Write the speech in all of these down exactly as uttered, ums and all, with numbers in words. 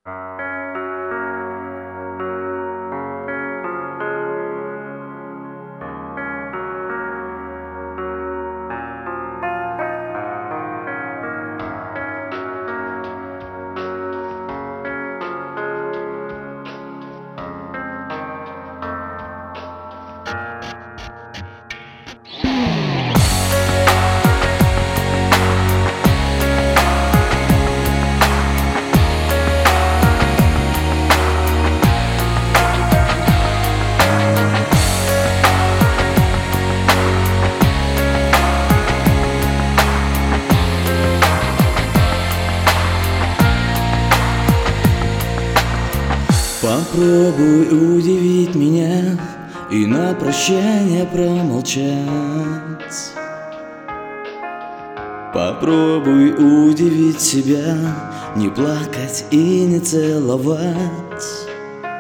Попробуй удивить меня и на прощание промолчать. Попробуй удивить себя, не плакать и не целовать.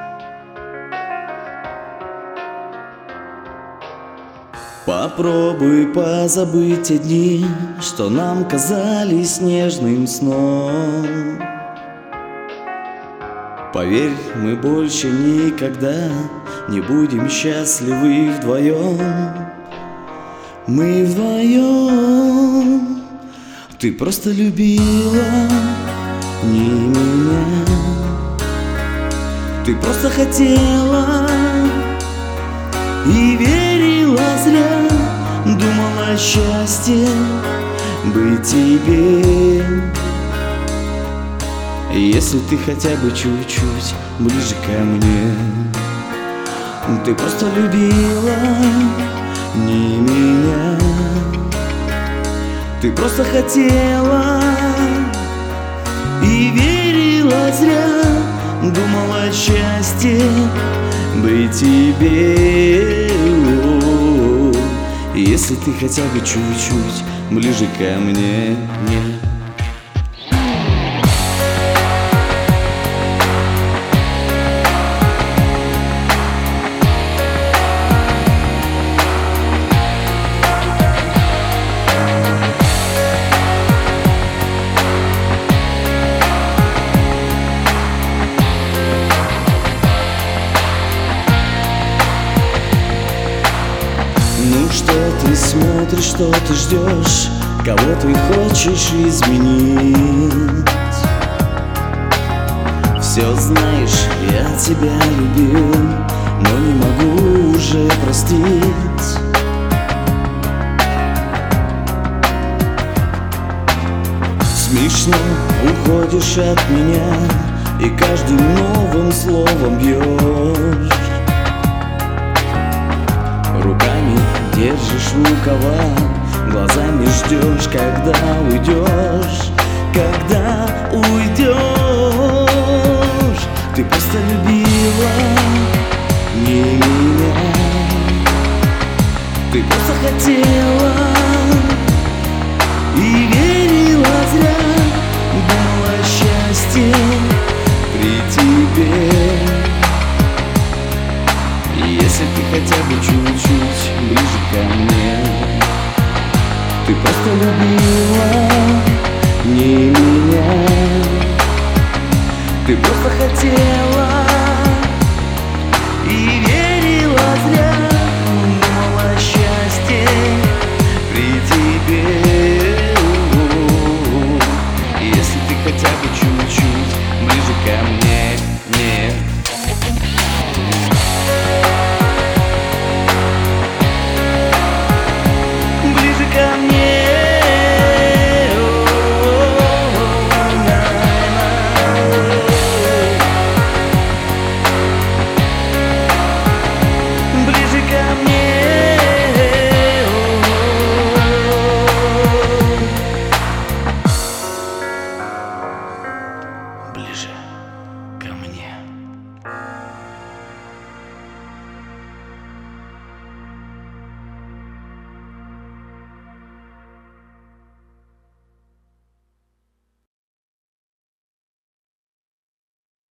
Попробуй позабыть те дни, что нам казались нежным сном. Поверь, мы больше никогда не будем счастливы вдвоем. Мы вдвоем. Ты просто любила не меня. Ты просто хотела и верила зря. Думала о счастье быть тебе. Если ты хотя бы чуть-чуть ближе ко мне. Ты просто любила не меня. Ты просто хотела и верила зря. Думала о счастье быть тебе. Если ты хотя бы чуть-чуть ближе ко мне. Ну что ты смотришь, что ты ждешь, кого ты хочешь изменить? Все знаешь, я тебя любил, но не могу уже простить. Смешно уходишь от меня и каждым новым словом бьешь. Руками держишь рукава, глазами ждешь, когда уйдешь, когда уйдешь. Ты просто любила не меня. Ты просто хотела и верила зря. Думала о счастье при тебе. Если ты хотя бы чуть-чуть ближе ко мне. Ты просто любила не меня. Ты просто хотела и